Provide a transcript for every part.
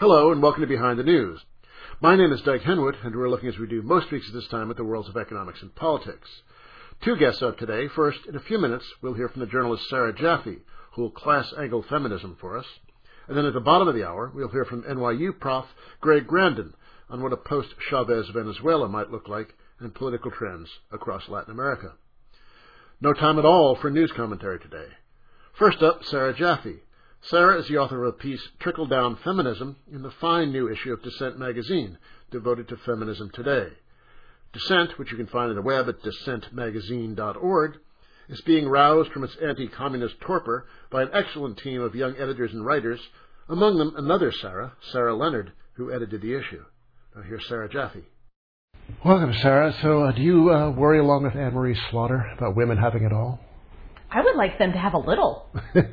Hello, and welcome to Behind the News. My name is Doug Henwood, and we're looking, as we do most weeks at this time, at the worlds of economics and politics. Two guests up today. First, in a few minutes, we'll hear from the journalist Sarah Jaffe, who will class-angle feminism for us. And then at the bottom of the hour, we'll hear from NYU prof. Greg Grandin on what a post-Chavez Venezuela might look like and political trends across Latin America. No time at all for news commentary today. First up, Sarah Jaffe. Sarah is the author of a piece, Trickle Down Feminism, in the fine new issue of Dissent magazine, devoted to feminism today. Dissent, which you can find on the web at dissentmagazine.org, is being roused from its anti-communist torpor by an excellent team of young editors and writers, among them another Sarah, Sarah Leonard, who edited the issue. Now here's Sarah Jaffe. Welcome, Sarah. So do you worry along with Anne-Marie Slaughter about women having it all? I would like them to have a little.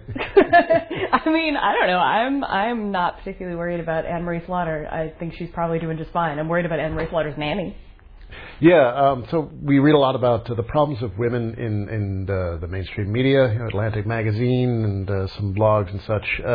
I mean, I don't know. I'm not particularly worried about Anne-Marie Slaughter. I think she's probably doing just fine. I'm worried about Anne-Marie Slaughter's nanny. Yeah, so we read a lot about the problems of women in the mainstream media, Atlantic Magazine and some blogs and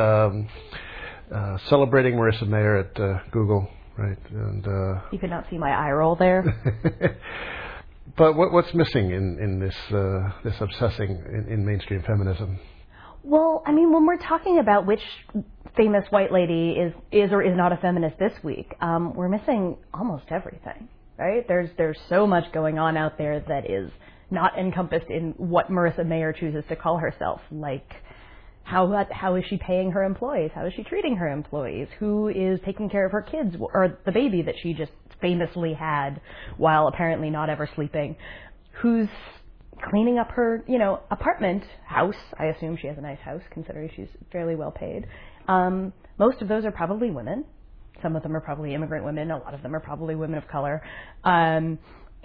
such, celebrating Marissa Mayer at Google, right? And you could not see my eye roll there. But what's missing in this obsessing in mainstream feminism? Well, I mean, when we're talking about which famous white lady is or is not a feminist this week, we're missing almost everything, right? There's so much going on out there that is not encompassed in what Marissa Mayer chooses to call herself, like how is she paying her employees? How is she treating her employees? Who is taking care of her kids or the baby that she just famously had while apparently not ever sleeping? Who's cleaning up her, house? I assume she has a nice house considering she's fairly well paid. Most of those are probably women. Some of them are probably immigrant women. A lot of them are probably women of color. And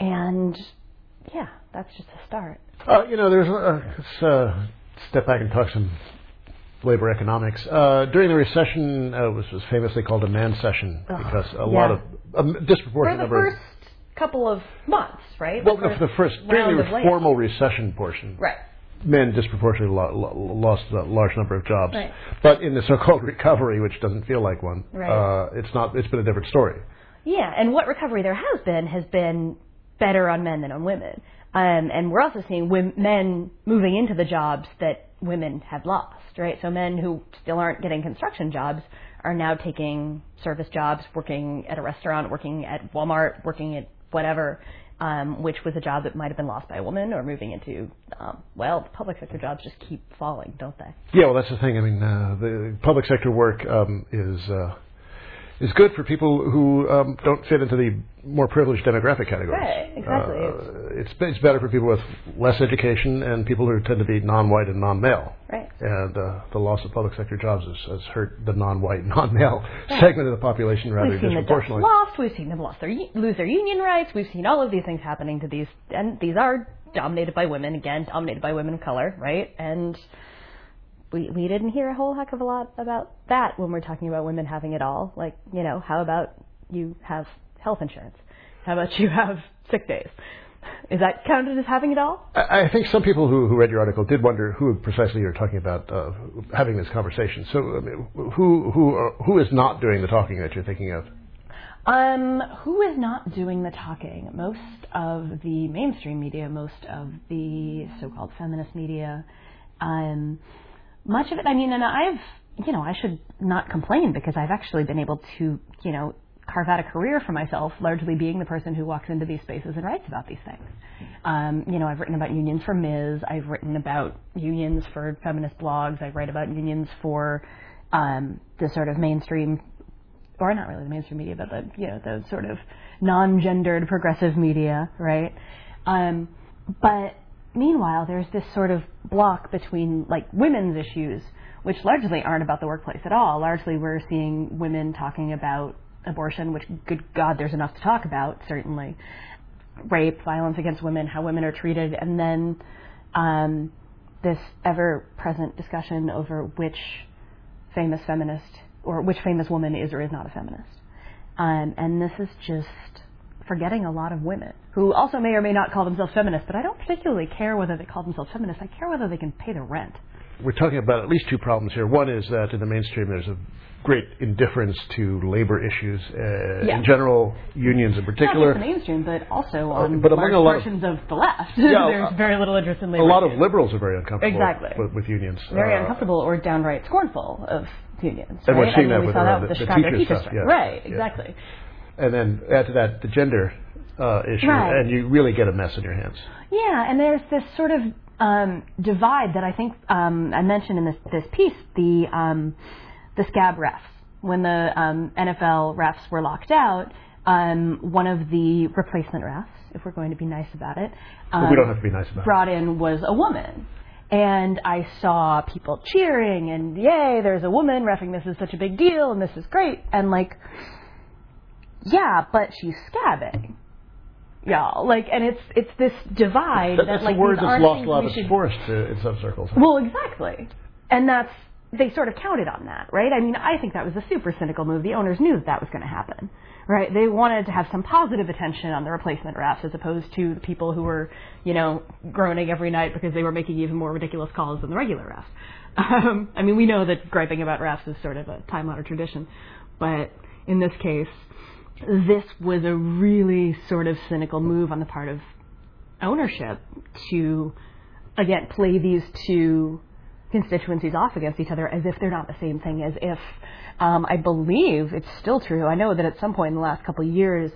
yeah, that's just a start. Let's step back and talk some labor economics. During the recession, it was famously called a man session because a lot of disproportionate number. For the first couple of months, right? Well, for the first during the formal recession portion, right? Men disproportionately lost a large number of jobs. Right. But in the so-called recovery, which doesn't feel like one, right. It's been a different story. Yeah, and what recovery there has been better on men than on women. And we're also seeing men moving into the jobs that women have lost, right? So men who still aren't getting construction jobs are now taking service jobs, working at a restaurant, working at Walmart, working at whatever, which was a job that might have been lost by a woman, or moving into, the public sector jobs just keep falling, don't they? Yeah, well, that's the thing. I mean, the public sector work is good for people who don't fit into the more privileged demographic categories. Right, exactly. It's better for people with less education and people who tend to be non-white and non-male. Right. And the loss of public sector jobs has hurt the non-white, non-male segment of the population rather disproportionately. We've seen them lose their union rights. We've seen all of these things happening to these, and these are dominated by women, dominated by women of color, right? And we didn't hear a whole heck of a lot about that when we're talking about women having it all. Like, how about you have health insurance? How about you have sick days? Is that counted as having it all? I think some people who read your article did wonder who precisely you're talking about having this conversation. So I mean, who is not doing the talking that you're thinking of? Who is not doing the talking? Most of the mainstream media, most of the so-called feminist media, much of it, I mean, and I should not complain because I've actually been able to, carve out a career for myself, largely being the person who walks into these spaces and writes about these things. I've written about unions for Ms. I've written about unions for feminist blogs. I write about unions for the sort of mainstream, or not really the mainstream media, but the sort of non-gendered progressive media, right? But meanwhile, there's this sort of block between women's issues, which largely aren't about the workplace at all. Largely, we're seeing women talking about abortion, which, good God, there's enough to talk about, certainly. Rape, violence against women, how women are treated, and then this ever-present discussion over which famous feminist or which famous woman is or is not a feminist. And this is just forgetting a lot of women who also may or may not call themselves feminists, but I don't particularly care whether they call themselves feminists. I care whether they can pay the rent. we're talking about at least two problems here. One is that in the mainstream there's a great indifference to labor issues in general, unions in particular. Not just the mainstream, but also on but among large portions of the left. There's very little interest in labor. A lot of liberals are very uncomfortable with unions. Very uncomfortable or downright scornful of unions. And we're seeing that we with saw that with the Chicago teacher strike. stuff. Yeah. Right, exactly. And then add to that the gender issue, and you really get a mess in your hands. Yeah, and there's this sort of divide that I think I mentioned in this piece, the scab refs. When the NFL refs were locked out, one of the replacement refs, if we're going to be nice about it, we don't have to be nice about brought in was a woman. And I saw people cheering and, yay, there's a woman reffing, this is such a big deal and this is great. And like, yeah, but she's scabbing. Y'all, like, and it's this divide that's like a word these that's aren't lost things a lot we of should... force in some circles. Well, exactly. And they sort of counted on that, right? I mean, I think that was a super cynical move. The owners knew that was going to happen, right? They wanted to have some positive attention on the replacement refs as opposed to the people who were, groaning every night because they were making even more ridiculous calls than the regular refs. I mean, we know that griping about refs is sort of a time-honored tradition, but in this case, this was a really sort of cynical move on the part of ownership to, again, play these two constituencies off against each other as if they're not the same thing, as if, I believe it's still true. I know that at some point in the last couple of years,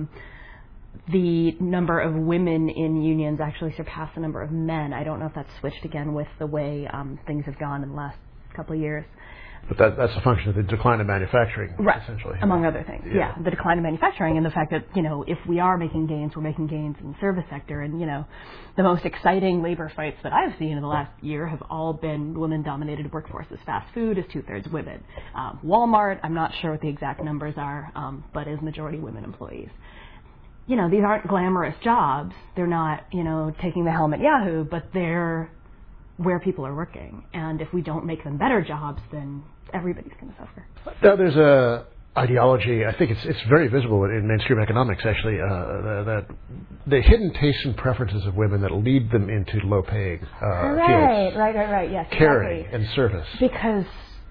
the number of women in unions actually surpassed the number of men. I don't know if that's switched again with the way things have gone in the last couple of years. But that's a function of the decline of manufacturing, essentially. Among other things, the decline of manufacturing and the fact that, if we are making gains, we're making gains in the service sector. And, the most exciting labor fights that I've seen in the last year have all been women-dominated workforces. Fast food is 2/3 women. Walmart, I'm not sure what the exact numbers are, but is majority women employees. These aren't glamorous jobs. They're not, taking the helm at Yahoo, but they're where people are working. And if we don't make them better jobs, then everybody's going to suffer. Now, there's a ideology, I think it's very visible in mainstream economics, actually, that the hidden tastes and preferences of women that lead them into low-paying fields. Right, yes. Caring exactly. and service. Because,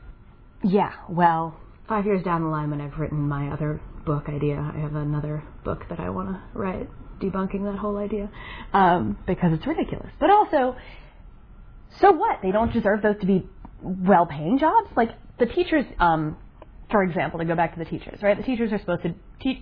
5 years down the line when I've written my other book idea, I have another book that I want to write debunking that whole idea, because it's ridiculous. But also, so what? They don't deserve those to be well-paying jobs? Like, the teachers, for example, to go back to the teachers, right? The teachers are supposed to teach,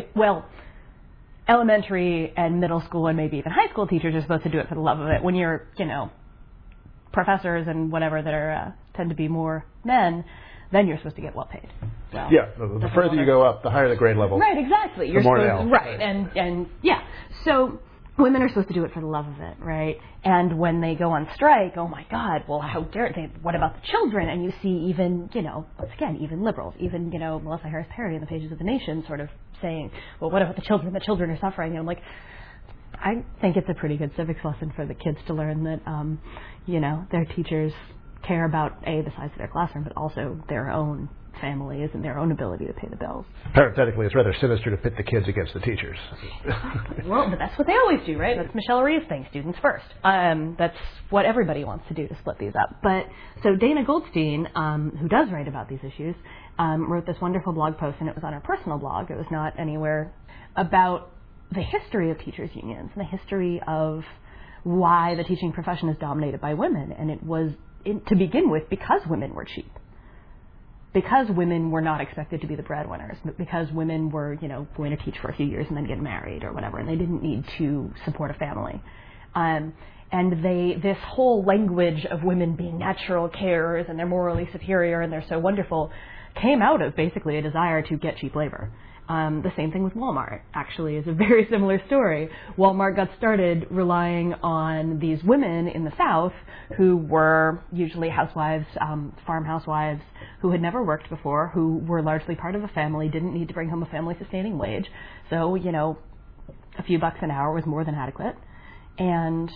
elementary and middle school and maybe even high school teachers are supposed to do it for the love of it. When you're, professors and whatever that are tend to be more men, then you're supposed to get well paid. Well, the further you go up, the higher the grade level. Right, exactly. You're supposed to, right, and so women are supposed to do it for the love of it, right? And when they go on strike, oh my God, well, how dare they? What about the children? And you see even, once again, even liberals, even, Melissa Harris Perry in the pages of The Nation sort of saying, well, what about the children? The children are suffering. And I'm like, I think it's a pretty good civics lesson for the kids to learn that, their teachers care about, A, the size of their classroom, but also their own families and their own ability to pay the bills. Parenthetically, it's rather sinister to pit the kids against the teachers. Well, but that's what they always do, right? That's Michelle Rhee's thing, students first. That's what everybody wants to do, to split these up. But so Dana Goldstein, who does write about these issues, wrote this wonderful blog post, and it was on her personal blog. It was not anywhere, about the history of teachers' unions and the history of why the teaching profession is dominated by women. And it was, to begin with, because women were cheap. Because women were not expected to be the breadwinners, but because women were, going to teach for a few years and then get married or whatever, and they didn't need to support a family. And this whole language of women being natural carers and they're morally superior and they're so wonderful came out of basically a desire to get cheap labor. The same thing with Walmart, actually, is a very similar story. Walmart got started relying on these women in the South who were usually housewives, farm housewives, who had never worked before, who were largely part of a family, didn't need to bring home a family-sustaining wage. So, a few bucks an hour was more than adequate. And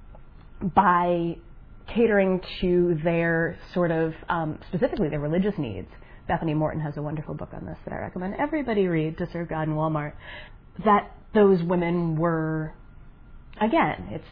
by catering to their sort of, specifically their religious needs, Bethany Morton has a wonderful book on this that I recommend everybody read, To Serve God in Walmart, that those women were, again,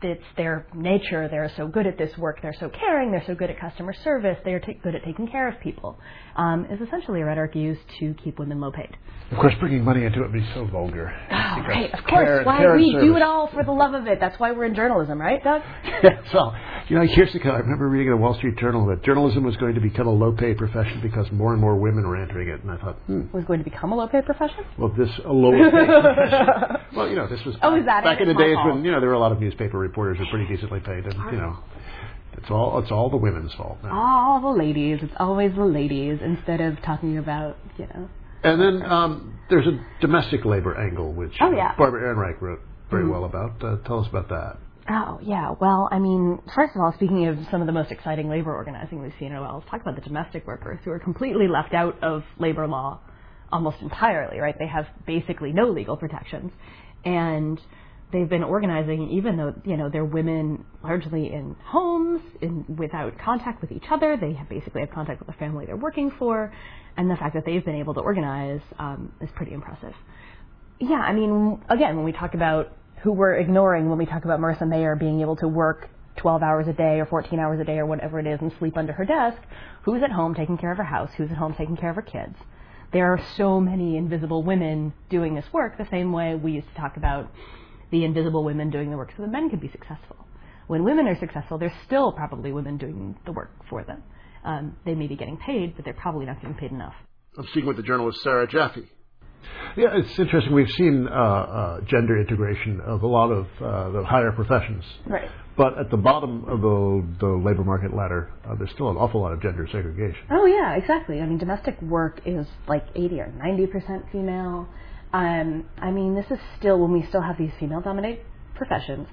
it's their nature. They're so good at this work. They're so caring. They're so good at customer service. They're good at taking care of people. Is essentially a rhetoric used to keep women low paid. Of course, bringing money into it would be so vulgar. Oh, right. Of course. Why we do it all for the love of it. That's why we're in journalism, right, Doug? Yes. Well, years ago, I remember reading in the Wall Street Journal that journalism was going to become a low-paid profession because more and more women were entering it, and I thought, Was going to become a low-paid profession? Well, a lower-paid profession. Well, this was back in the days when there were a lot of newspaper reporters who were pretty decently paid, and it's all the women's fault now. All the ladies. It's always the ladies instead of talking about And then there's a domestic labor angle, which Barbara Ehrenreich wrote very well about. Tell us about that. Oh, yeah. Well, I mean, first of all, speaking of some of the most exciting labor organizing we've seen in a while, let's talk about the domestic workers who are completely left out of labor law almost entirely, right? They have basically no legal protections. And they've been organizing even though, they're women largely in homes, without contact with each other. They basically have contact with the family they're working for. And the fact that they've been able to organize is pretty impressive. Yeah, I mean, again, when we talk about who we're ignoring when we talk about Marissa Mayer being able to work 12 hours a day or 14 hours a day or whatever it is and sleep under her desk, who's at home taking care of her house, who's at home taking care of her kids. There are so many invisible women doing this work the same way we used to talk about the invisible women doing the work so that men could be successful. When women are successful, there's still probably women doing the work for them. They may be getting paid, but they're probably not getting paid enough. I'm speaking with the journalist Sarah Jaffe. Yeah, it's interesting. We've seen gender integration of a lot of the higher professions. Right. But at the bottom of the labor market ladder, there's still an awful lot of gender segregation. Oh, yeah, exactly. I mean, domestic work is like 80 or 90% female. I mean, this is still, when we still have these female-dominated professions,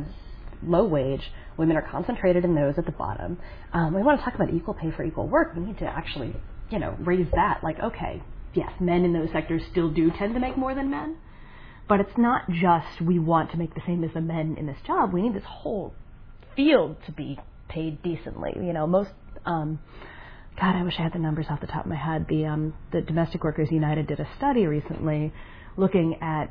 low wage, women are concentrated in those at the bottom. We want to talk about equal pay for equal work. We need to actually, raise that. Like, okay, yes, men in those sectors still do tend to make more than men, but it's not just we want to make the same as the men in this job. We need this whole field to be paid decently. Most, God, I wish I had the numbers off the top of my head. The Domestic Workers United did a study recently looking at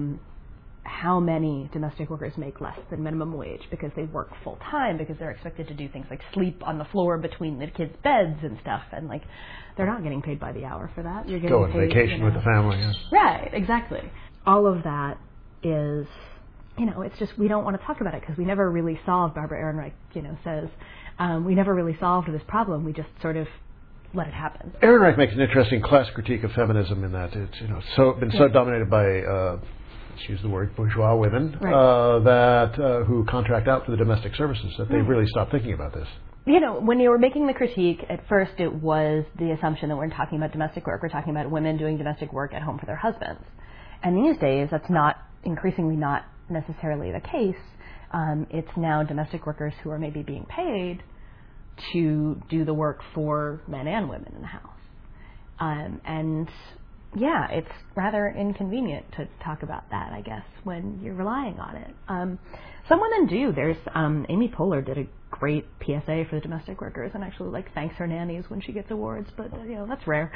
how many domestic workers make less than minimum wage because they work full time, because they're expected to do things like sleep on the floor between the kids' beds and stuff, and they're not getting paid by the hour for that. You're getting go on vacation with the family. Yes. Right, exactly. All of that is, it's just we don't want to talk about it because we never really solved. Barbara Ehrenreich, says we never really solved this problem. We just sort of let it happen. Ehrenreich makes an interesting class critique of feminism in that it's so dominated by let's use the word bourgeois women, right. Who contract out for the domestic services, that they've really stopped thinking about this. When you were making the critique, at first it was the assumption that we're talking about domestic work. We're talking about women doing domestic work at home for their husbands. And these days, that's increasingly not necessarily the case. It's now domestic workers who are maybe being paid to do the work for men and women in the house. And yeah, it's rather inconvenient to talk about that, I guess, when you're relying on it. Some women do. There's Amy Poehler did a great PSA for the domestic workers and actually thanks her nannies when she gets awards, but that's rare.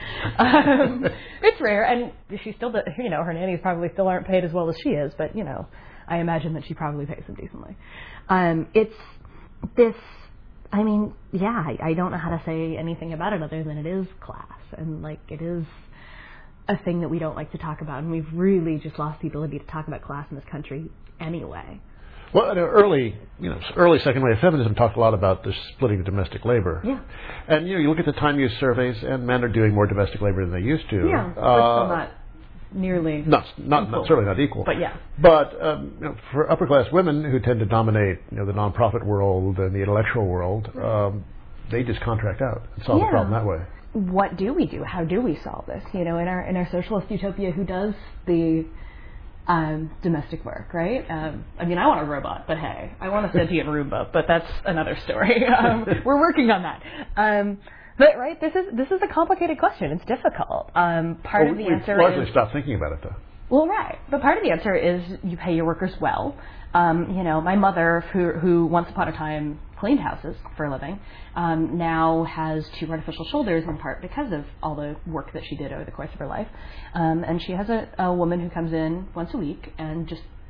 It's rare, and she still does, her nannies probably still aren't paid as well as she is, but I imagine that she probably pays them decently. It's this. I mean, yeah, I don't know how to say anything about it other than it is class, and it is a thing that we don't like to talk about, and we've really just lost the ability to talk about class in this country anyway. Well, early second wave feminism talked a lot about the splitting of domestic labor. Yeah. And you look at the time use surveys, and men are doing more domestic labor than they used to. Yeah, but still not nearly. Not certainly not equal. But yeah. But for upper class women who tend to dominate the nonprofit world and the intellectual world, they just contract out and solve the problem that way. What do we do? How do we solve this? In our socialist utopia, who does the domestic work, right? I mean, I want a robot, but hey, I want a sentient Roomba, but that's another story. We're working on that. But right, this is a complicated question. It's difficult. Part of the answer we've largely stopped thinking about it, though. Well, right. But part of the answer is you pay your workers well. My mother, who once upon a time cleaned houses for a living, now has 2 artificial shoulders, in part because of all the work that she did over the course of her life. And she has a woman who comes in once a week and just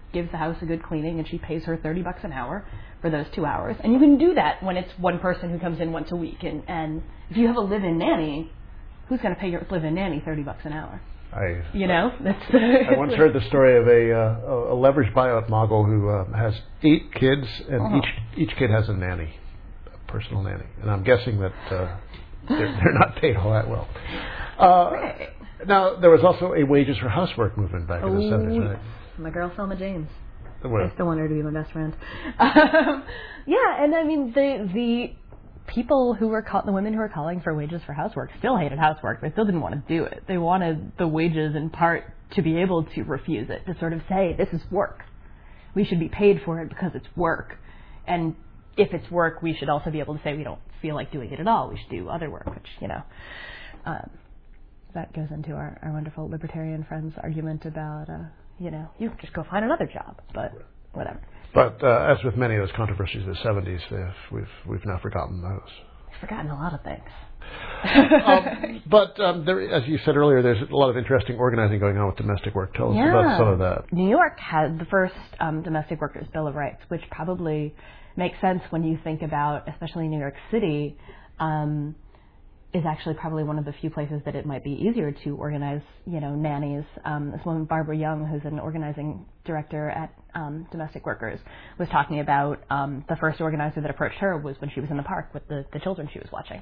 gives the house a good cleaning and she pays her $30 an hour for those 2 hours. And you can do that when it's one person who comes in once a week. And if you have a live-in nanny, who's going to pay your live-in nanny $30 an hour? I once heard the story of a leveraged buyout mogul who has 8 kids, and each kid has a nanny, a personal nanny. And I'm guessing that they're not paid all that well. Right. Now, there was also a wages for housework movement back in the 70s, right? My girl Selma James. Well, I still want her to be my best friend. Yeah, and I mean, the people who were the women who were calling for wages for housework still hated housework. They still didn't want to do it. They wanted the wages in part to be able to refuse it, to sort of say, this is work. We should be paid for it because it's work. And if it's work, we should also be able to say we don't feel like doing it at all. We should do other work, which, that goes into our wonderful libertarian friend's argument about, you just go find another job, but whatever. But as with many of those controversies of the 70s, we've now forgotten those. We've forgotten a lot of things. But there, as you said earlier, there's a lot of interesting organizing going on with domestic work. Tell us about some of that. New York had the first Domestic Workers' Bill of Rights, which probably makes sense when you think about, especially New York City, is actually probably one of the few places that it might be easier to organize, nannies. This woman, Barbara Young, who's an organizing director at Domestic Workers, was talking about the first organizer that approached her was when she was in the park with the children she was watching.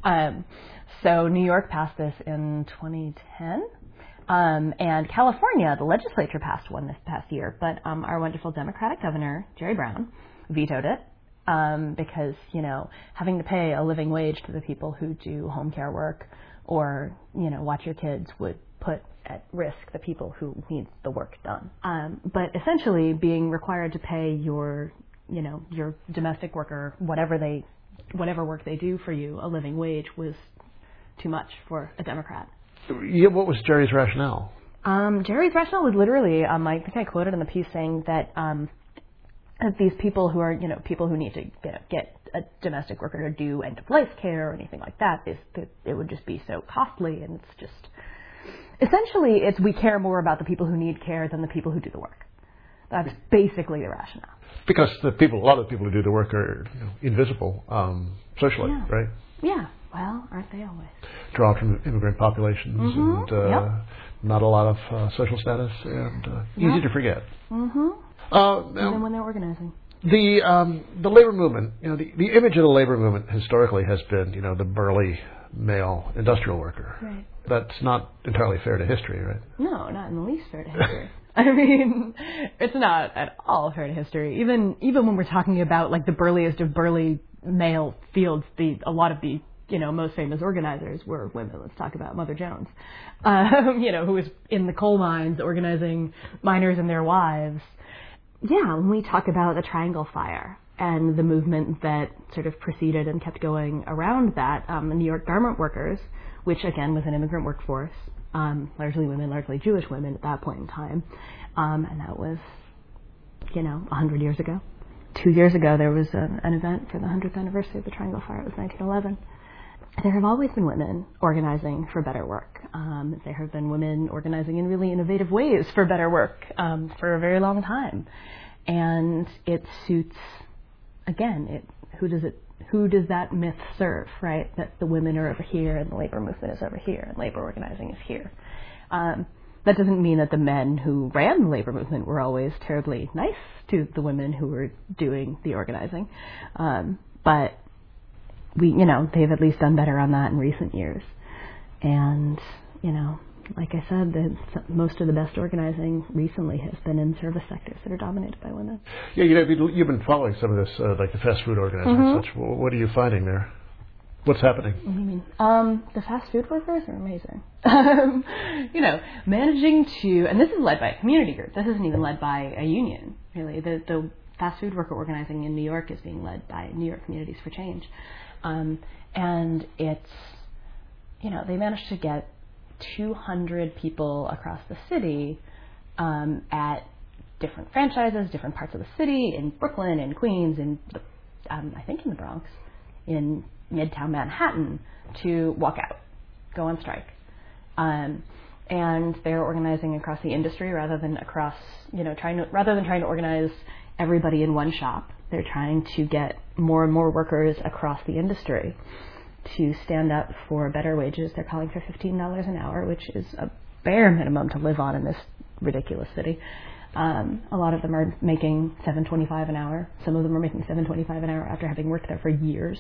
So New York passed this in 2010. And California, the legislature passed one this past year, but our wonderful Democratic governor, Jerry Brown, vetoed it. Because, having to pay a living wage to the people who do home care work or, watch your kids would put at risk the people who need the work done. But essentially being required to pay your domestic worker, whatever work they do for you, a living wage was too much for a Democrat. Yeah, what was Jerry's rationale? Jerry's rationale was literally, I think I quoted in the piece saying that, these people who are, people who need to get a domestic worker to do end-of-life care or anything like that, it would just be so costly, and it's just, essentially, we care more about the people who need care than the people who do the work. That's basically the rationale. Because a lot of the people who do the work are invisible socially, right? Yeah. Well, aren't they always? Drawn from immigrant populations and not a lot of social status and easy to forget. Mm-hmm. Even when they're organizing. The labor movement, the image of the labor movement historically has been, the burly male industrial worker. Right. That's not entirely fair to history, right? No, not in the least fair to history. I mean, it's not at all fair to history. Even when we're talking about like the burliest of burly male fields, a lot of the most famous organizers were women. Let's talk about Mother Jones, who was in the coal mines organizing miners and their wives. Yeah, when we talk about the Triangle Fire and the movement that sort of preceded and kept going around that, the New York garment workers, which again was an immigrant workforce, largely women, largely Jewish women at that point in time, and that was, 100 years ago. 2 years ago there was an event for the 100th anniversary of the Triangle Fire. It was 1911. There have always been women organizing for better work. There have been women organizing in really innovative ways for better work for a very long time. And it suits, again, who does that myth serve, right? That the women are over here and the labor movement is over here and labor organizing is here. That doesn't mean that the men who ran the labor movement were always terribly nice to the women who were doing the organizing. But they've at least done better on that in recent years. And, like I said, most of the best organizing recently has been in service sectors that are dominated by women. Yeah, you've been following some of this, like the fast food organizing and such. What are you finding there? What's happening? What do you mean? The fast food workers are amazing. Managing to, and this is led by a community group. This isn't even led by a union, really. The fast food worker organizing in New York is being led by New York Communities for Change. And it's, they managed to get 200 people across the city at different franchises, different parts of the city, in Brooklyn, in Queens, I think in the Bronx, in Midtown Manhattan, to walk out, go on strike. and they're organizing across the industry rather than trying to organize everybody in one shop. They're trying to get more and more workers across the industry to stand up for better wages. They're calling for $15 an hour, which is a bare minimum to live on in this ridiculous city. A lot of them are making $7.25 an hour. Some of them are making $7.25 an hour after having worked there for years.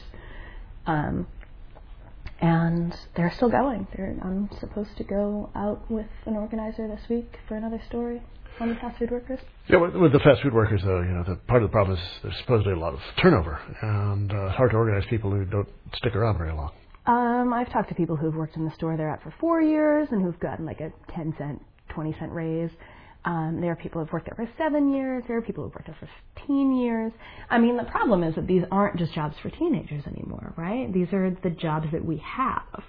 And they're still going. I'm supposed to go out with an organizer this week for another story on the fast food workers. Yeah, with the fast food workers, though, the part of the problem is there's supposedly a lot of turnover, and it's hard to organize people who don't stick around very long. I've talked to people who've worked in the store they're at for 4 years and who've gotten like a 10-cent, 20-cent raise. There are people who've worked there for 7 years. There are people who've worked there for 15 years. I mean, the problem is that these aren't just jobs for teenagers anymore, right? These are the jobs that we have.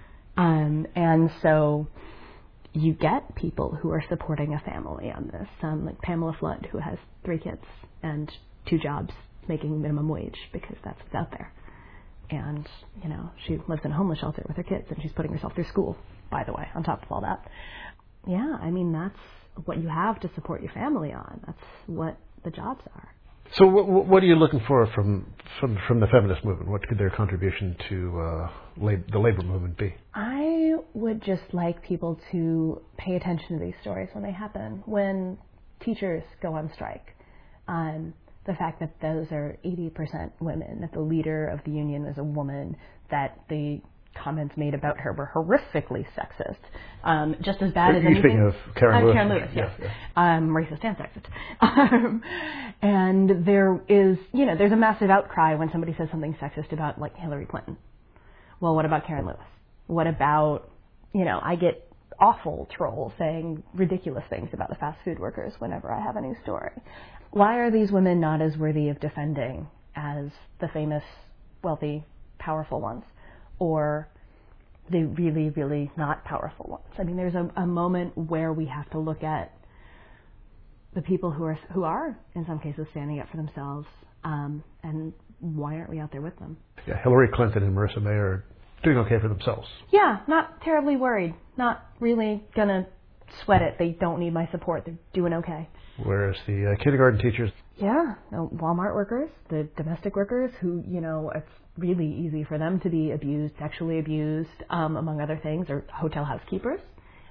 And so you get people who are supporting a family on this, like Pamela Flood, who has 3 kids and 2 jobs making minimum wage because that's what's out there. And, she lives in a homeless shelter with her kids, and she's putting herself through school, by the way, on top of all that. Yeah, I mean, that's what you have to support your family on. That's what the jobs are. So what are you looking for from the feminist movement? What could their contribution to the labor movement be? I would just like people to pay attention to these stories when they happen. When teachers go on strike, the fact that those are 80% women, that the leader of the union is a woman, that the comments made about her were horrifically sexist, just as bad as anything. Speaking of Karen Lewis. Karen Lewis, yes. Racist and sexist. And there's a massive outcry when somebody says something sexist about, like, Hillary Clinton. Well, what about Karen Lewis? What about, I get awful trolls saying ridiculous things about the fast food workers whenever I have a new story. Why are these women not as worthy of defending as the famous, wealthy, powerful ones? Or the really, really not powerful ones? I mean, there's a moment where we have to look at the people who are in some cases standing up for themselves, and why aren't we out there with them? Yeah, Hillary Clinton and Marissa May are doing okay for themselves. Yeah, not terribly worried. Not really gonna sweat it. They don't need my support. They're doing okay. Whereas the kindergarten teachers... Yeah, Walmart workers, the domestic workers who, it's really easy for them to be abused, sexually abused, among other things, or hotel housekeepers.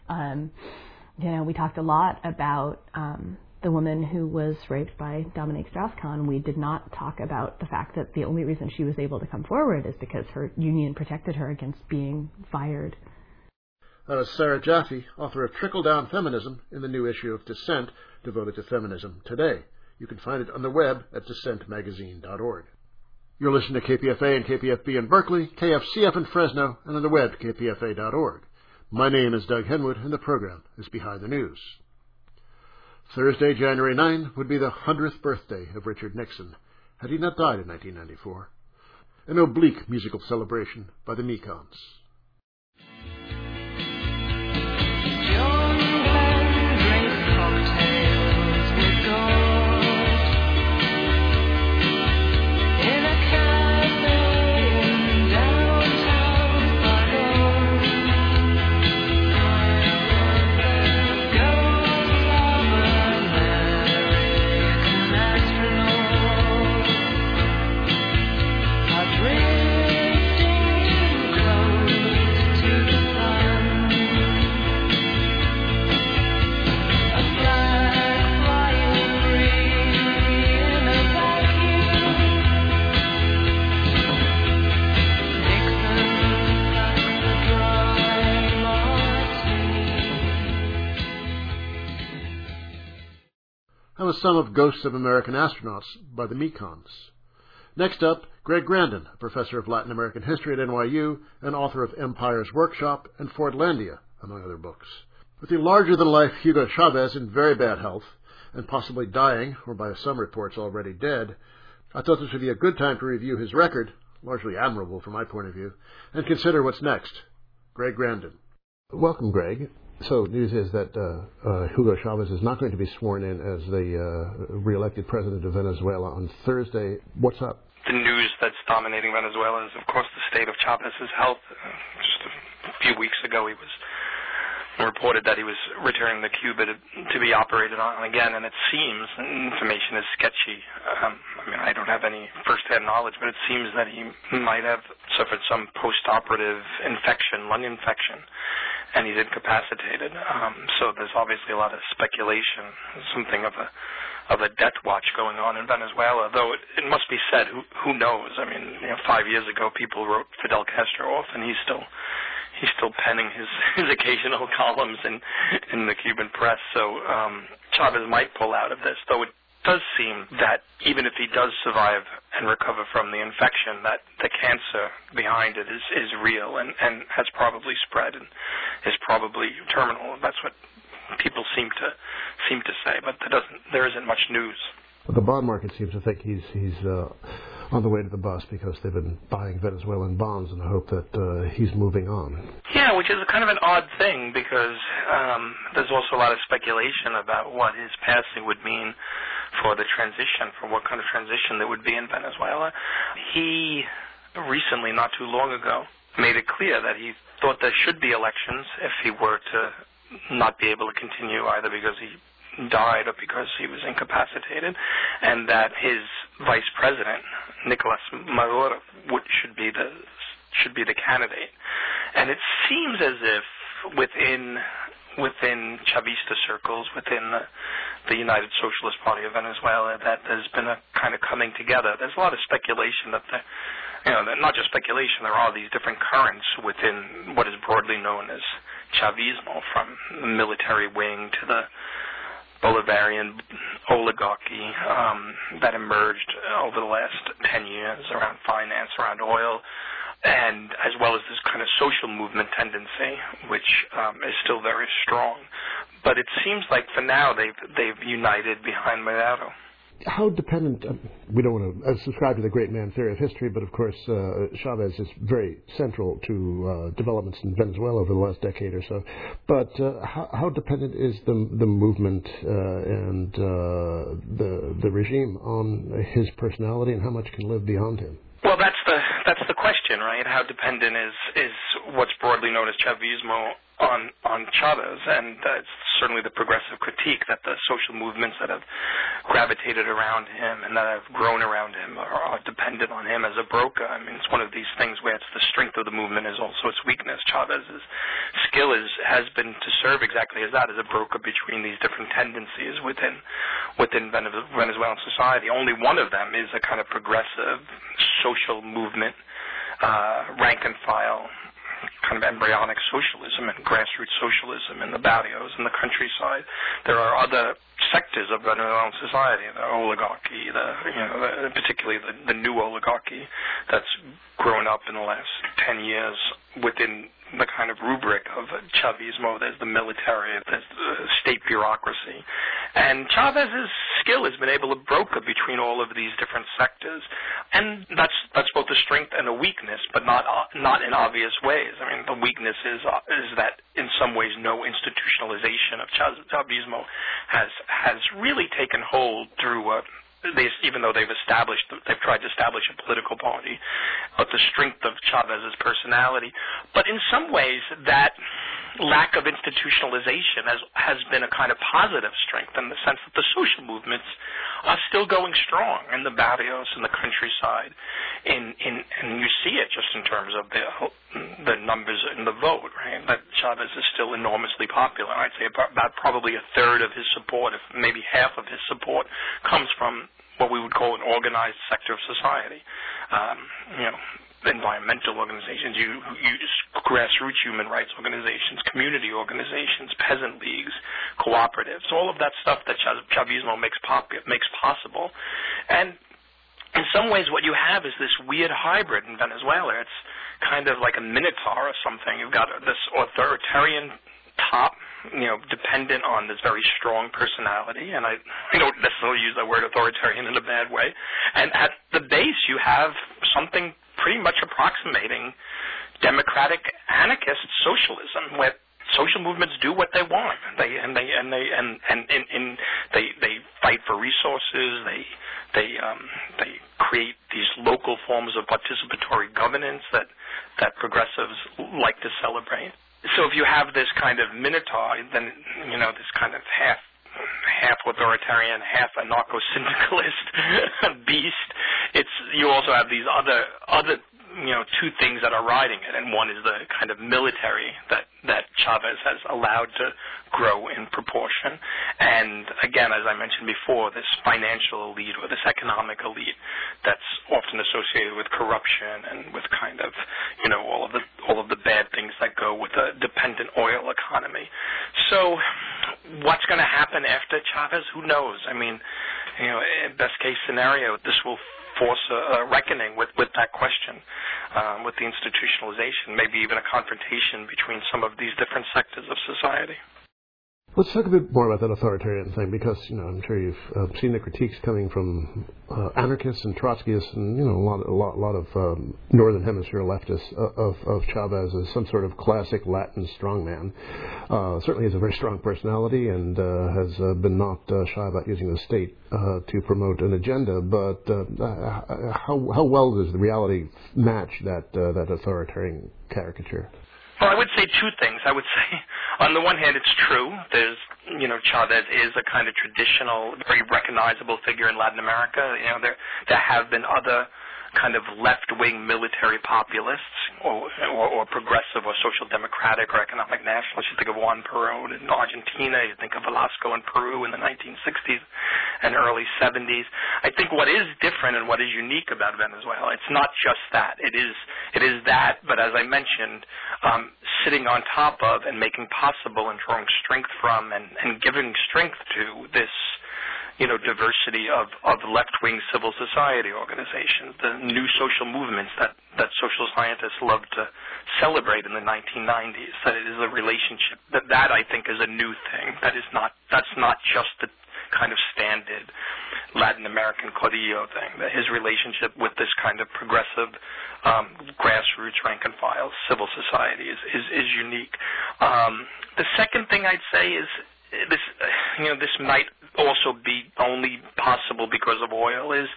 We talked a lot about the woman who was raped by Dominique Strauss-Kahn. We did not talk about the fact that the only reason she was able to come forward is because her union protected her against being fired. That was Sarah Jaffe, author of Trickle Down Feminism, in the new issue of Dissent, devoted to feminism today. You can find it on the web at dissentmagazine.org. You're listening to KPFA and KPFB in Berkeley, KFCF in Fresno, and on the web, kpfa.org. My name is Doug Henwood, and the program is Behind the News. Thursday, January 9, would be the 100th birthday of Richard Nixon, had he not died in 1994. An oblique musical celebration by the Mekons. That was some of Ghosts of American Astronauts by the Mekons. Next up, Greg Grandin, a professor of Latin American history at NYU and author of Empire's Workshop and Fordlandia, among other books. With the larger-than-life Hugo Chavez in very bad health and possibly dying, or by some reports already dead, I thought this would be a good time to review his record, largely admirable from my point of view, and consider what's next. Greg Grandin. Welcome, Greg. So news is that Hugo Chavez is not going to be sworn in as the re-elected president of Venezuela on Thursday. What's up? The news that's dominating Venezuela is, of course, the state of Chavez's health. Just a few weeks ago, he was reported that he was returning to Cuba to be operated on again, and it seems, information is sketchy, I don't have any first-hand knowledge, but it seems that he might have suffered some post-operative infection, lung infection, and he's incapacitated. So there's obviously a lot of speculation, something of a death watch going on in Venezuela, though it must be said, who knows? 5 years ago people wrote Fidel Castro off, and he's still penning his occasional columns in the Cuban press. So Chavez might pull out of this, though it does seem that even if he does survive and recover from the infection, that the cancer behind it is real and has probably spread and is probably terminal. That's what people seem to say, but there isn't much news. Well, the bond market seems to think he's on the way to the bus because they've been buying Venezuelan bonds in the hope that he's moving on. Yeah, which is kind of an odd thing because there's also a lot of speculation about what his passing would mean for the transition, for what kind of transition there would be in Venezuela. He recently, not too long ago, made it clear that he thought there should be elections if he were to not be able to continue, either because he died or because he was incapacitated, and that his vice president, Nicolas Maduro, should be the candidate. And it seems as if within Chavista circles, within the United Socialist Party of Venezuela, that there's been a kind of coming together. There's a lot of speculation that not just speculation, there are these different currents within what is broadly known as Chavismo, from the military wing to the Bolivarian oligarchy that emerged over the last 10 years around finance, around oil, and as well as this kind of social movement tendency, which is still very strong. But it seems like for now they've united behind Maduro. How dependent, we don't want to subscribe to the great man theory of history, but of course Chavez is very central to developments in Venezuela over the last decade or so. But how dependent is the movement and the regime on his personality, and how much can live beyond him? Well, that's the question, right? How dependent is what's broadly known as Chavismo on Chavez, and it's certainly the progressive critique that the social movements that have gravitated around him and that have grown around him are dependent on him as a broker. It's one of these things where it's the strength of the movement is also its weakness. Chavez's skill has been to serve exactly as that, as a broker between these different tendencies within Venezuelan society. Only one of them is a kind of progressive social movement, rank and file, kind of embryonic socialism and grassroots socialism in the barrios and the countryside. There are other sectors of Venezuelan society, the oligarchy, particularly the new oligarchy that's grown up in the last 10 years within the kind of rubric of Chavismo. There's the military, there's the state bureaucracy. And Chavez's skill has been able to broker between all of these different sectors. And that's both a strength and a weakness, but not in obvious ways. The weakness is that in some ways no institutionalization of Chavismo has really taken hold through even though they've tried to establish a political party, but the strength of Chavez's personality. But in some ways, that lack of institutionalization has been a kind of positive strength in the sense that the social movements are still going strong in the barrios and the countryside. And you see it just in terms of the numbers in the vote, right? That Chavez is still enormously popular. I'd say about probably a third of his support, if maybe half of his support, comes from what we would call an organized sector of society. Environmental organizations, grassroots human rights organizations, community organizations, peasant leagues, cooperatives, all of that stuff that Chavismo makes possible. And in some ways what you have is this weird hybrid in Venezuela. It's kind of like a minotaur or something. You've got this authoritarian top, dependent on this very strong personality, and I don't necessarily use that word authoritarian in a bad way. And at the base, you have something pretty much approximating democratic anarchist socialism, where social movements do what they want. They fight for resources. They create these local forms of participatory governance that progressives like to celebrate. so if you have this kind of minotaur, then, this kind of half authoritarian, half anarcho-syndicalist beast, you also have these other two things that are riding it, and one is the kind of military that Chavez has allowed to grow in proportion, and again, as I mentioned before, this financial elite or this economic elite that's often associated with corruption and with kind of all of the bad things that go with a dependent oil economy. So what's going to happen after Chavez? Who knows? I mean, in best case scenario, this will force a reckoning with that question, with the institutionalization, maybe even a confrontation between some of these different sectors of society. Let's talk a bit more about that authoritarian thing, because I'm sure you've seen the critiques coming from anarchists and Trotskyists and a lot of northern hemisphere leftists of Chavez as some sort of classic Latin strongman. Certainly has a very strong personality and has been not shy about using the state to promote an agenda. But how well does the reality match that authoritarian caricature? Well, I would say two things. I would say, on the one hand, it's true. There's, Chavez is a kind of traditional, very recognizable figure in Latin America. There have been other kind of left-wing military populists or progressive or social democratic or economic nationalists. You think of Juan Perón in Argentina. You think of Velasco in Peru in the 1960s and early 70s. I think what is different and what is unique about Venezuela, it's not just that. It is that, but as I mentioned, sitting on top of and making possible and drawing strength from and giving strength to this diversity of left-wing civil society organizations, the new social movements that social scientists love to celebrate in the 1990s, that it is a relationship, that I think is a new thing. That's not just the kind of standard Latin American Codillo thing. That his relationship with this kind of progressive grassroots rank and file civil society is unique. The second thing I'd say is this might also be only possible because of oil, is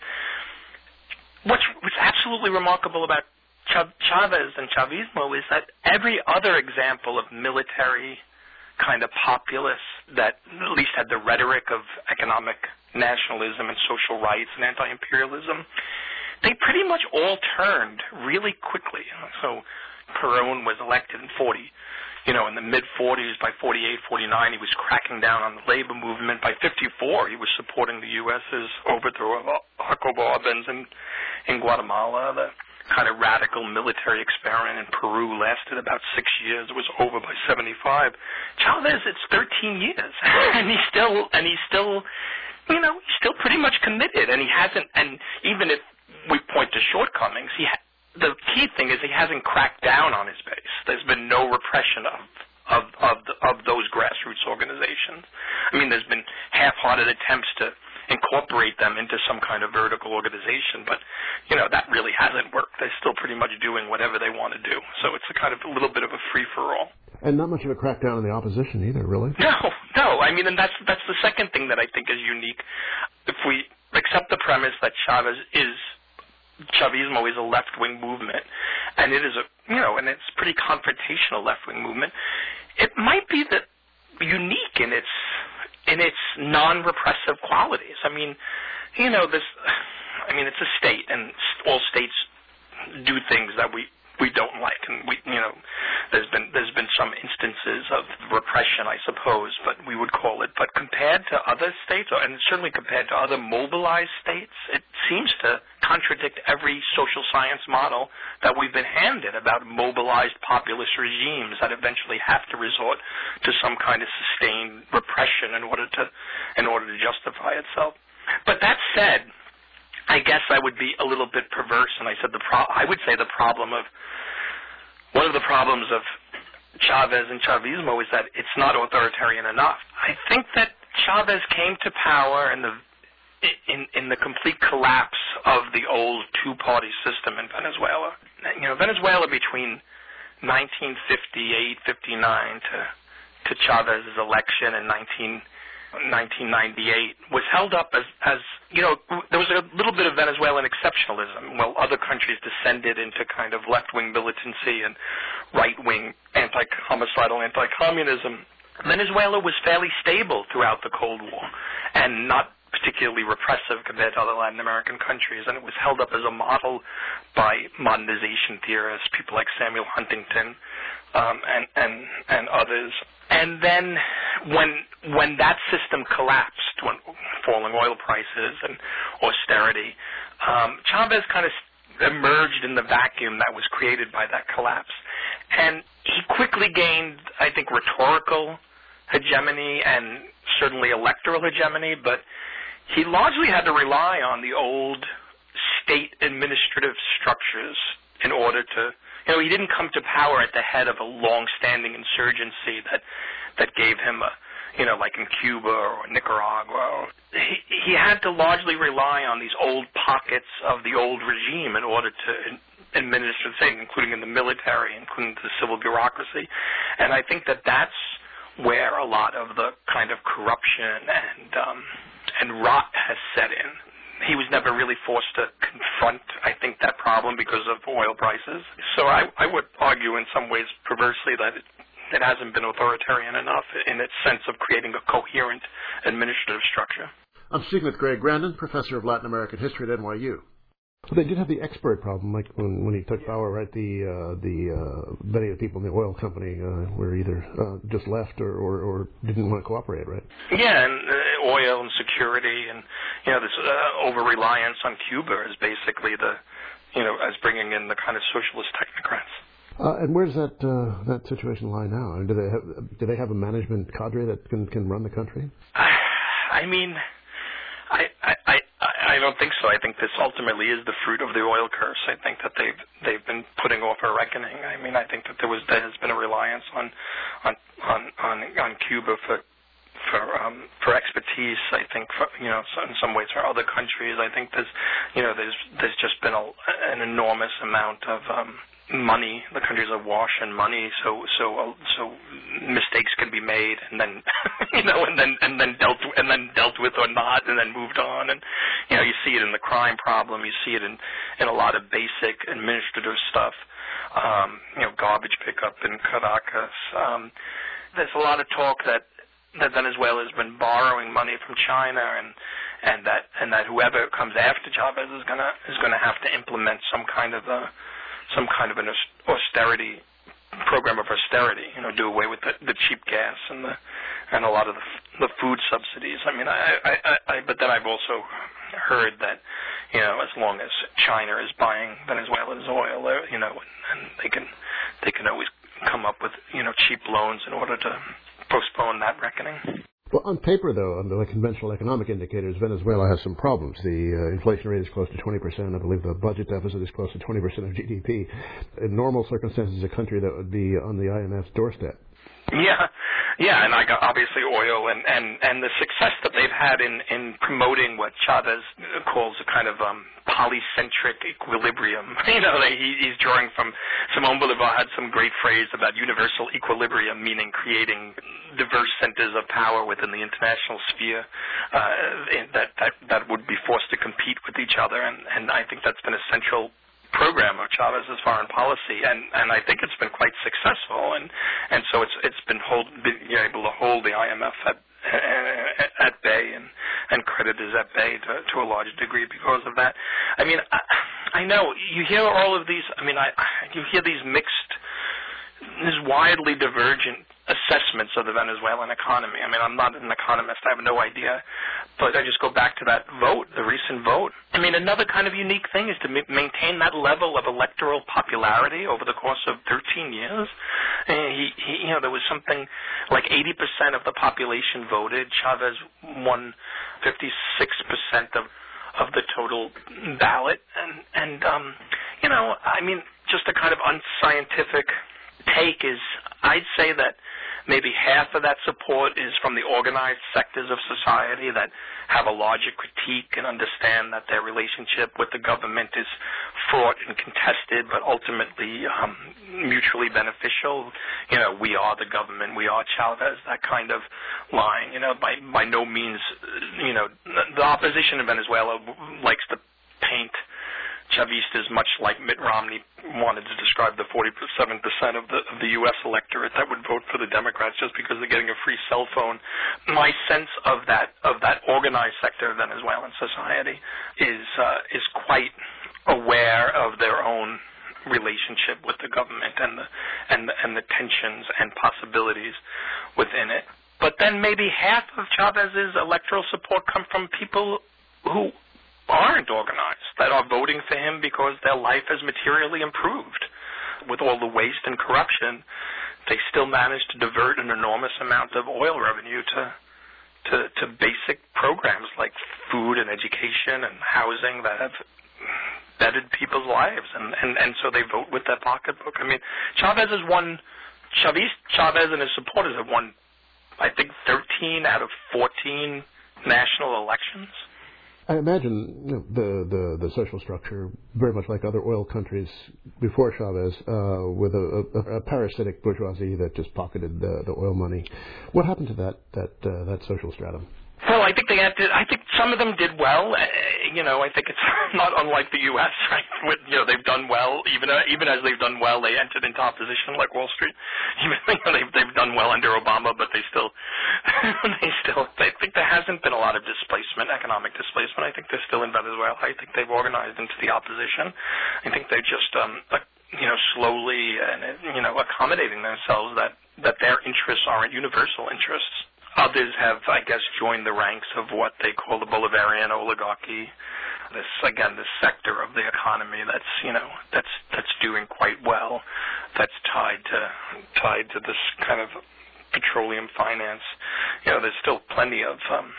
what's absolutely remarkable about Chavez and Chavismo is that every other example of military kind of populists that at least had the rhetoric of economic nationalism and social rights and anti-imperialism, they pretty much all turned really quickly. So Perón was elected in in the mid-40s. By 48, 49, he was cracking down on the labor movement. By 54, he was supporting the U.S.'s overthrow of Jacobo Arbenz in Guatemala. The kind of radical military experiment in Peru lasted about 6 years. It was over by 75. Chavez, it's 13 years, and he's still pretty much committed. And he hasn't. And even if we point to shortcomings, the key thing is he hasn't cracked down on his base. There's been no repression of those grassroots organizations. I mean, there's been half-hearted attempts to incorporate them into some kind of vertical organization, but that really hasn't worked. They're still pretty much doing whatever they want to do. So it's a kind of a little bit of a free-for-all. And not much of a crackdown on the opposition either, really. No. I mean, and that's the second thing that I think is unique. If we accept the premise that Chavismo is a left-wing movement, and it is and it's a pretty confrontational left-wing movement. It might be unique in its non-repressive qualities. I mean, it's a state, and all states do things that we don't like, and there's been some instances of repression, I suppose, but we would call it. But compared to other states, and certainly compared to other mobilized states, it seems to contradict every social science model that we've been handed about mobilized populist regimes that eventually have to resort to some kind of sustained repression in order to justify itself. But that said, I guess I would be a little bit perverse, and I would say one of the problems of Chavez and Chavismo is that it's not authoritarian enough. I think that Chavez came to power in the complete collapse of the old two-party system in Venezuela. Venezuela between 1958, 59 to Chavez's election in 1998 was held up as there was a little bit of Venezuelan exceptionalism. Well, other countries descended into kind of left-wing militancy and right-wing, homicidal anti-communism. Venezuela was fairly stable throughout the Cold War and not particularly repressive compared to other Latin American countries, and it was held up as a model by modernization theorists, people like Samuel Huntington and others. And then when that system collapsed, when falling oil prices and austerity, Chavez kind of emerged in the vacuum that was created by that collapse. And he quickly gained, I think, rhetorical hegemony and certainly electoral hegemony, but he largely had to rely on the old state administrative structures in order to, he didn't come to power at the head of a long-standing insurgency that gave him like in Cuba or Nicaragua. He had to largely rely on these old pockets of the old regime in order to administer the state, including in the military, including the civil bureaucracy. And I think that's where a lot of the kind of corruption and rot has set in. He was never really forced to confront, I think, that problem because of oil prices. So I would argue in some ways perversely that it hasn't been authoritarian enough in its sense of creating a coherent administrative structure. I'm speaking with Greg Grandin, professor of Latin American history at NYU. Well, they did have the expert problem, like when he took power, right? Many of the people in the oil company were either just left or didn't want to cooperate, right? Yeah, and oil and security, and this over-reliance on Cuba is basically as bringing in the kind of socialist technocrats. And where does that situation lie now? And do they have a management cadre that can run the country? I mean, I don't think so. I think this ultimately is the fruit of the oil curse. I think that they've been putting off a reckoning. I mean, I think that there has been a reliance on Cuba for expertise. I think in some ways for other countries. I think there's just been an enormous amount of money. The countries are awash in money, so mistakes can be made and then and then dealt with or not, and then moved on. And you see it in the crime problem. You see it in a lot of basic administrative stuff. Garbage pickup in Caracas. There's a lot of talk that Venezuela has been borrowing money from China, and that whoever comes after Chavez is gonna have to implement some kind of an austerity program of austerity. Do away with the cheap gas and a lot of the food subsidies. I mean, but then I've also heard that as long as China is buying Venezuela's oil, and they can always come up with cheap loans in order to postpone that reckoning. Well, on paper, though, under the conventional economic indicators, Venezuela has some problems. The inflation rate is close to 20%. I believe the budget deficit is close to 20% of GDP. In normal circumstances, a country that would be on the IMF's doorstep. Yeah, and obviously oil and the success that they've had in promoting what Chavez calls a kind of polycentric equilibrium. He's drawing from Simón Bolívar had some great phrase about universal equilibrium, meaning creating diverse centers of power within the international sphere that would be forced to compete with each other, and I think that's been a central program of Chavez's foreign policy, and I think it's been quite successful, and so it's been able to hold the IMF at bay, and credit is at bay to a large degree because of that. I mean, I know you hear all of these. I mean, you hear these widely divergent assessments of the Venezuelan economy. I mean, I'm not an economist. I have no idea. But I just go back to that vote, the recent vote. I mean, another kind of unique thing is to maintain that level of electoral popularity over the course of 13 years. There was something like 80% of the population voted. Chavez won 56% of the total ballot. And I mean, just a kind of unscientific take is I'd say that maybe half of that support is from the organized sectors of society that have a larger critique and understand that their relationship with the government is fraught and contested, but ultimately mutually beneficial. We are the government, we are Chavez, that kind of line. By no means, the opposition in Venezuela likes to paint Chavistas, much like Mitt Romney wanted to describe the 47% of the U.S. electorate that would vote for the Democrats just because they're getting a free cell phone. My sense of that organized sector of Venezuelan society is quite aware of their own relationship with the government and the tensions and possibilities within it. But then maybe half of Chavez's electoral support come from people who aren't organized, that are voting for him because their life has materially improved. With all the waste and corruption, they still manage to divert an enormous amount of oil revenue to basic programs like food and education and housing that have bettered people's lives, and so they vote with their pocketbook. I mean, Chavez and his supporters have won, I think, 13 out of 14 national elections. I imagine the social structure, very much like other oil countries before Chavez, with a parasitic bourgeoisie that just pocketed the oil money. What happened to that social stratum? Well, I think I think some of them did well. I think it's not unlike the U.S. Right? They've done well. Even as they've done well, they entered into opposition, like Wall Street. They've done well under Obama, but they think there hasn't been a lot of displacement, economic displacement. I think they're still in Venezuela. I think they've organized into the opposition. I think they're just slowly and accommodating themselves that their interests aren't universal interests. Others have, I guess, joined the ranks of what they call the Bolivarian oligarchy. This sector of the economy that's doing quite well. That's tied to this kind of petroleum finance. There's still plenty of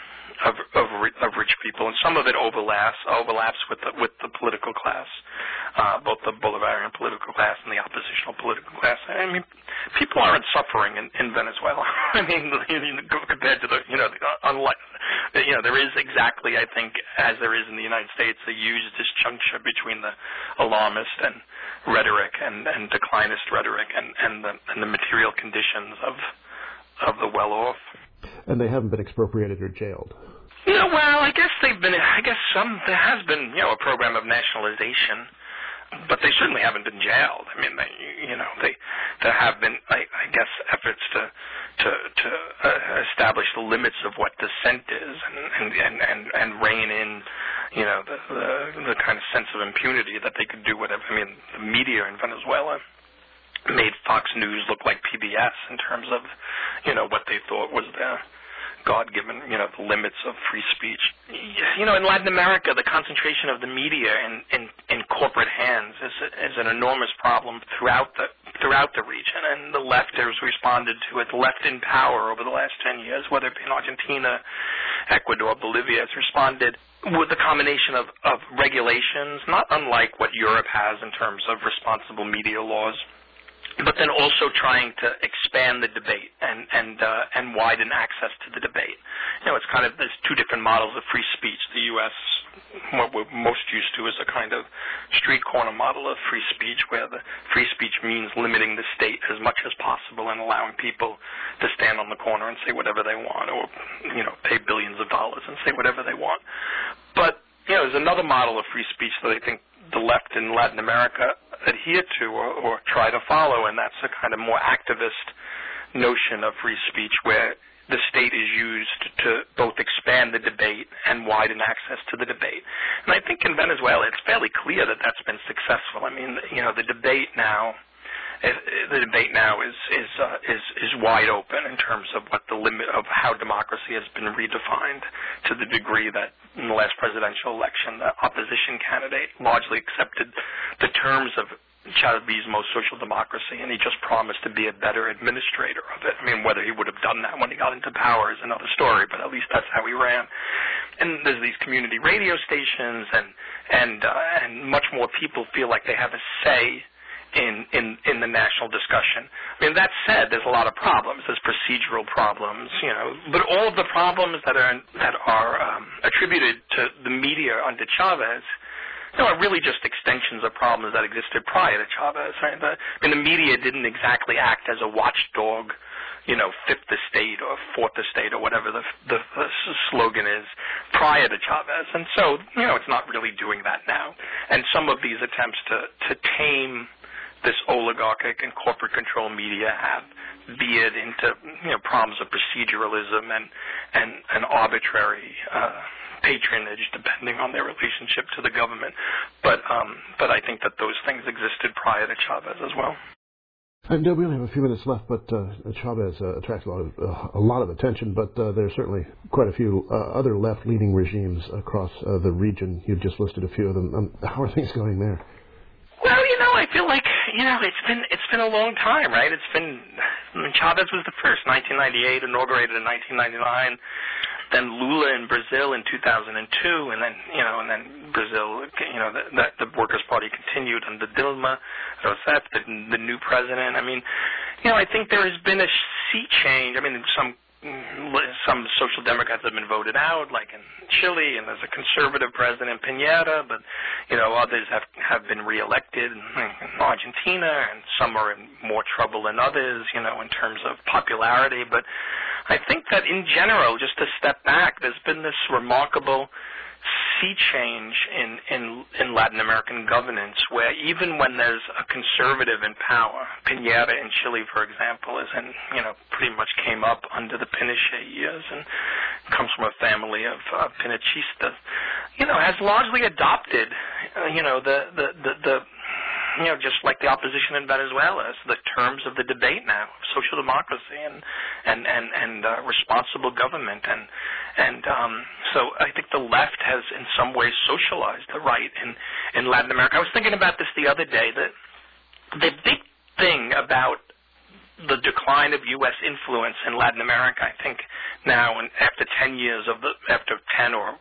rich people, and some of it overlaps with the political class, both the Bolivarian political class and the oppositional political class. I mean, people aren't suffering in Venezuela. I mean, compared to there is exactly, I think, as there is in the United States, a huge disjuncture between the alarmist and rhetoric and declinist rhetoric and the material conditions of the well-off. And they haven't been expropriated or jailed. Well, I guess there has been, a program of nationalization, but they certainly haven't been jailed. I mean, there have been, I guess, efforts to establish the limits of what dissent is and rein in, the kind of sense of impunity that they could do whatever. I mean, the media in Venezuela made Fox News look like PBS in terms of, what they thought was the God-given, the limits of free speech. In Latin America, the concentration of the media in corporate hands is an enormous problem throughout the region, and the left has responded to it. The left in power over the last 10 years, whether it be in Argentina, Ecuador, Bolivia, has responded with a combination of regulations, not unlike what Europe has in terms of responsible media laws, but then also trying to expand the debate and widen access to the debate. It's kind of, there's two different models of free speech. The U.S., what we're most used to, is a kind of street corner model of free speech, where the free speech means limiting the state as much as possible and allowing people to stand on the corner and say whatever they want, or pay billions of dollars and say whatever they want. But there's another model of free speech that I think the left in Latin America adhere to or try to follow, and that's a kind of more activist notion of free speech, where the state is used to both expand the debate and widen access to the debate. And I think in Venezuela it's fairly clear that that's been successful. I mean, the debate now is wide open in terms of what the limit of how democracy has been redefined, to the degree that in the last presidential election the opposition candidate largely accepted the terms of Chavismo's social democracy, and he just promised to be a better administrator of it. I mean, whether he would have done that when he got into power is another story, but at least that's how he ran. And there's these community radio stations, and much more people feel like they have a say in the national discussion. I mean, that said, there's a lot of problems. There's procedural problems, but all of the problems that are attributed to the media under Chavez are really just extensions of problems that existed prior to Chavez. Right? The media didn't exactly act as a watchdog, fifth estate or fourth estate or whatever the slogan is prior to Chavez. And so, it's not really doing that now. And some of these attempts to tame this oligarchic and corporate control media have veered into problems of proceduralism and arbitrary patronage, depending on their relationship to the government. But I think that those things existed prior to Chavez as well. And we only have a few minutes left, but Chavez attracts a lot of attention, but there's certainly quite a few other left-leaning regimes across the region. You've just listed a few of them. How are things going there? Well, I feel like, it's been a long time, right? Chavez was the first, 1998, inaugurated in 1999. Then Lula in Brazil in 2002, and then Brazil, the Workers' Party continued under Dilma Rousseff, the new president. I think there has been a sea change. Some social democrats have been voted out, like in Chile, and there's a conservative president, Piñera, but, others have been reelected in Argentina, and some are in more trouble than others, in terms of popularity. But I think that in general, just to step back, there's been this remarkable sea change in Latin American governance, where even when there's a conservative in power, Piñera in Chile, for example, pretty much came up under the Pinochet years and comes from a family of Pinochistas, has largely adopted, just like the opposition in Venezuela, the terms of the debate now, social democracy and responsible government, so I think the left has in some ways socialized the right in Latin America. I was thinking about this the other day, that the big thing about the decline of U.S. influence in Latin America, I think now, and after 10 or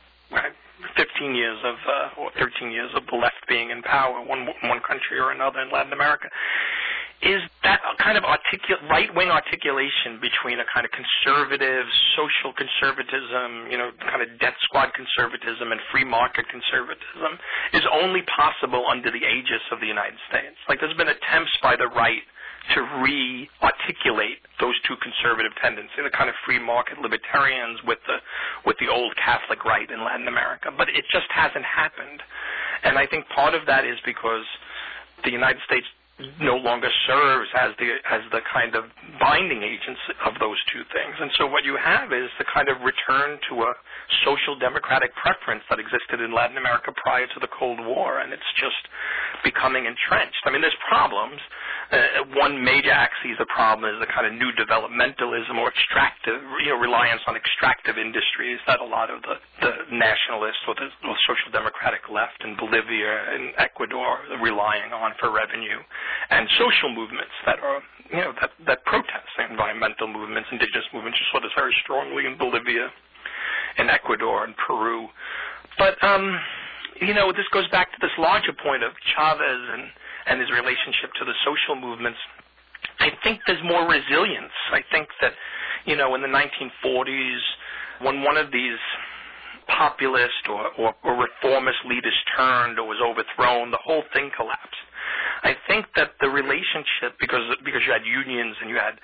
15 years or 13 years of the left being in power, one country or another in Latin America, is that a kind of right-wing articulation between a kind of conservative, social conservatism, kind of death squad conservatism and free market conservatism is only possible under the aegis of the United States. Like, there's been attempts by the right to re-articulate those two conservative tendencies, the kind of free market libertarians with the old Catholic right in Latin America, but it just hasn't happened. And I think part of that is because the United States no longer serves as the kind of binding agents of those two things. And so what you have is the kind of return to a social democratic preference that existed in Latin America prior to the Cold War, and it's just becoming entrenched. There's problems. One major axis of problem is the kind of new developmentalism or extractive, reliance on extractive industries that a lot of the nationalists or the social democratic left in Bolivia and Ecuador are relying on for revenue, and social movements that are, that protest, environmental movements, indigenous movements, just sort of very strongly in Bolivia, in Ecuador, and Peru. But, this goes back to this larger point of Chavez and his relationship to the social movements. I think there's more resilience. I think that, in the 1940s, when one of these populist or reformist leaders turned or was overthrown, the whole thing collapsed. I think that the relationship, because you had unions and you had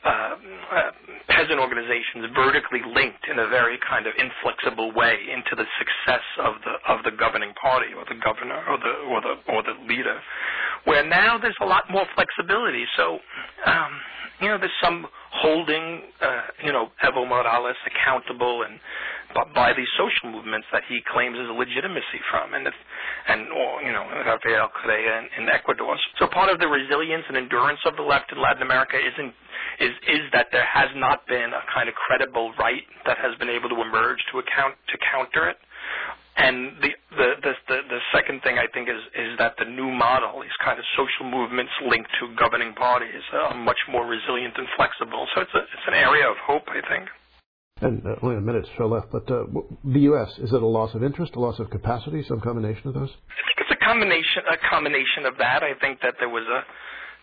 peasant organizations vertically linked in a very kind of inflexible way into the success of the governing party or the governor or the leader, where now there's a lot more flexibility. So, there's some holding, Evo Morales accountable and by these social movements that he claims his legitimacy from, and Rafael Correa in Ecuador. So part of the resilience and endurance of the left in Latin America is that there has not been a kind of credible right that has been able to emerge to counter it. And the second thing I think is that the new model, these kind of social movements linked to governing parties, are much more resilient and flexible. So it's an area of hope, I think. And only a minute or so left, but the U.S., is it a loss of interest, a loss of capacity, some combination of those? I think it's a combination of that. I think that there was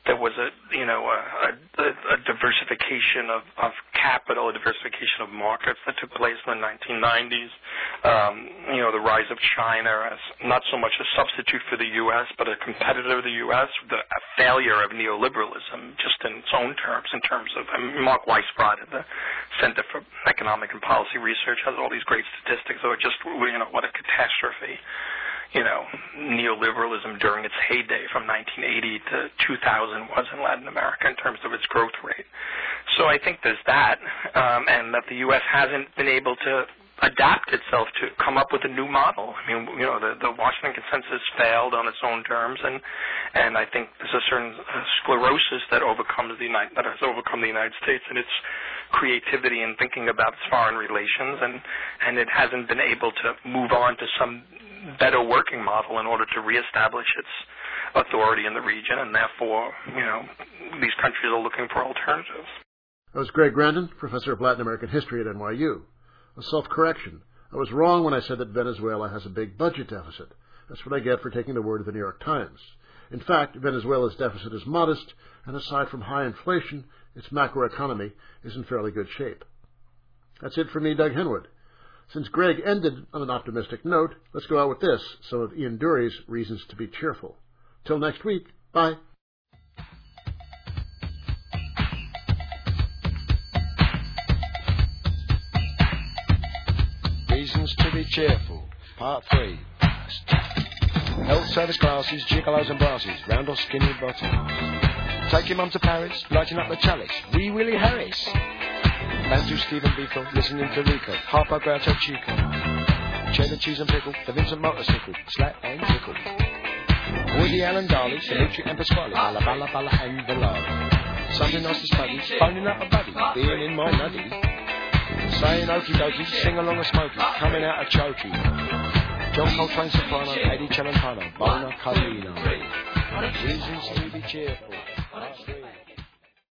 there was a diversification of capital, a diversification of markets that took place in the 1990s. The rise of China as not so much a substitute for the U.S., but a competitor of the U.S., a failure of neoliberalism just in its own terms, Mark Weisbrod at the Center for Economic and Policy Research has all these great statistics of just, what a catastrophe. Neoliberalism during its heyday from 1980 to 2000 was in Latin America in terms of its growth rate. So I think there's that, and that the U.S. hasn't been able to adapt itself to come up with a new model. The Washington Consensus failed on its own terms, and I think there's a certain sclerosis that has overcome the United States and its creativity in thinking about its foreign relations, and it hasn't been able to move on to some better working model in order to reestablish its authority in the region, and therefore, these countries are looking for alternatives. That was Greg Grandin, professor of Latin American history at NYU. A self-correction. I was wrong when I said that Venezuela has a big budget deficit. That's what I get for taking the word of the New York Times. In fact, Venezuela's deficit is modest, and aside from high inflation, its macroeconomy is in fairly good shape. That's it for me, Doug Henwood. Since Greg ended on an optimistic note, let's go out with this, some of Ian Dury's reasons to be cheerful. Till next week, bye. Reasons to be cheerful, part 3. Health service classes, gigolos and brasses, round or skinny bottoms. Taking mum to Paris, lighting up the chalice, Wee Willie Harris. Bantu Stephen Biko, listening to Rico, Harpo Groucho Chico. Cheddar cheese and pickle, the Vincent motorcycle, slap and tickle. Woody Allen Darley, Demetri and Pasquale, Balla Balla Balla and the love. Something nice to study, phoning up a buddy, being in my nutty. Saying okie dokie, sing along a smoky, coming out a chokey. John Coltrane soprano, Eddie Celentano, Bona Carlino. Reasons to be cheerful.